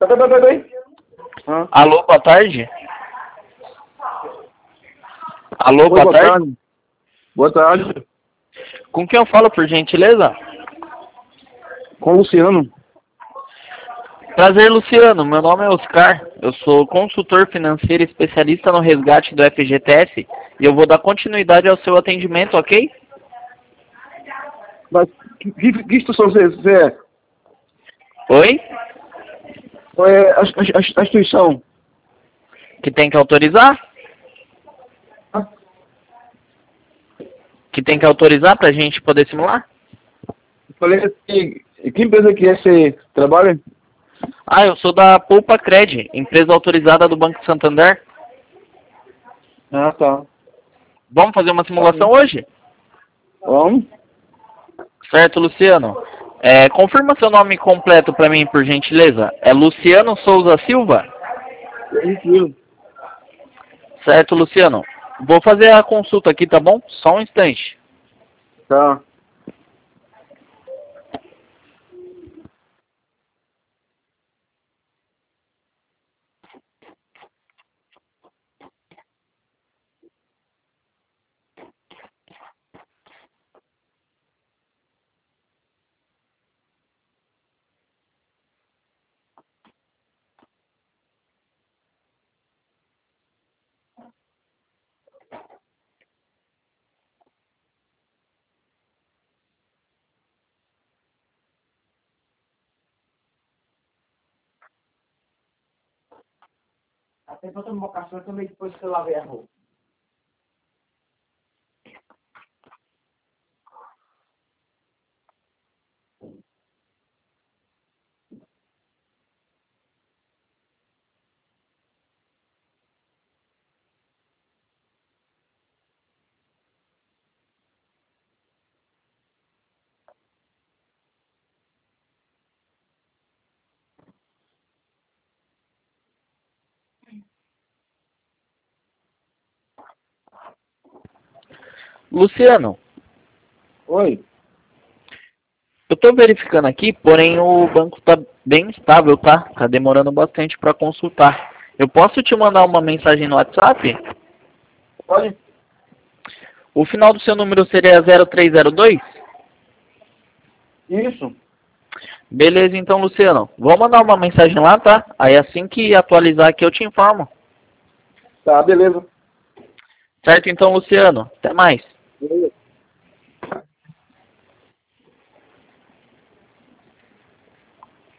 Peraí. Alô, boa tarde. Alô, Oi, boa tarde. Boa tarde. Com quem eu falo, por gentileza? Com o Luciano. Prazer, Luciano. Meu nome é Oscar. Eu sou consultor financeiro especialista no resgate do FGTS e eu vou dar continuidade ao seu atendimento, ok? Mas que instituição você é? Oi? Qual é a instituição? Que tem que autorizar? Que tem que autorizar pra gente poder simular? Falei assim, que empresa que é você trabalha? Ah, eu sou da Poupa Cred, empresa autorizada do Banco Santander. Ah, tá. Vamos fazer uma simulação hoje? Vamos? Certo, Luciano. Confirma seu nome completo para mim, por gentileza. É Luciano Souza Silva? Isso. Certo, Luciano. Vou fazer a consulta aqui, tá bom? Só um instante. Tá. Até pra tomar café também depois que eu lavei a roupa. Luciano, Oi. eu estou verificando aqui, porém o banco está bem instável, tá? Tá demorando bastante para consultar. Eu posso te mandar uma mensagem no WhatsApp? Pode? O final do seu número seria 0302? Isso. Beleza, então, Luciano. Vou mandar uma mensagem lá, tá? Aí assim que atualizar aqui eu te informo. Tá, beleza. Certo, então, Luciano. Até mais. Beleza.